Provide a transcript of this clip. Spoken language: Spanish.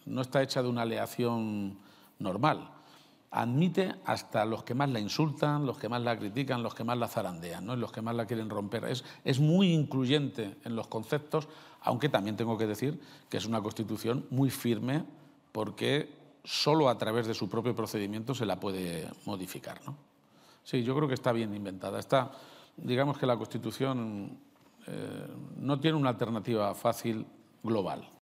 no está hecha de una aleación normal. Admite hasta los que más la insultan, los que más la critican, los que más la zarandean, ¿no? Y los que más la quieren romper. Es muy incluyente en los conceptos, aunque también tengo que decir que es una Constitución muy firme, porque solo a través de su propio procedimiento se la puede modificar, ¿no? Sí, yo creo que está bien inventada. Digamos que la Constitución no tiene una alternativa fácil global.